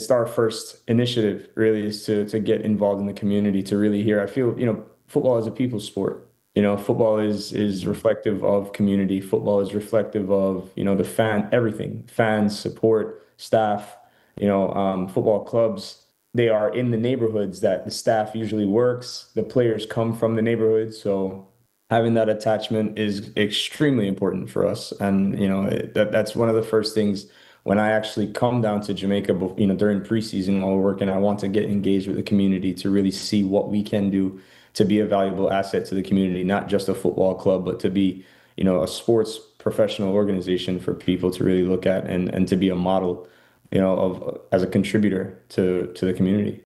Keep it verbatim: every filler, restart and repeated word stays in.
it's our first initiative really is to to get involved in the community to really hear. I feel, you know, football is a people's sport. You know, football is is reflective of community. Football is reflective of, you know, the fan, everything, fans, support, staff, you know, um, football clubs. They are in the neighborhoods that the staff usually works. The players come from the neighborhood, so having that attachment is extremely important for us. And you know, it, that that's one of the first things when I actually come down to Jamaica, bef- you know, during preseason while we're working, I want to get engaged with the community to really see what we can do to be a valuable asset to the community, not just a football club, but to be, you know, a sports professional organization for people to really look at and and to be a model, you know, of as a contributor to to the community.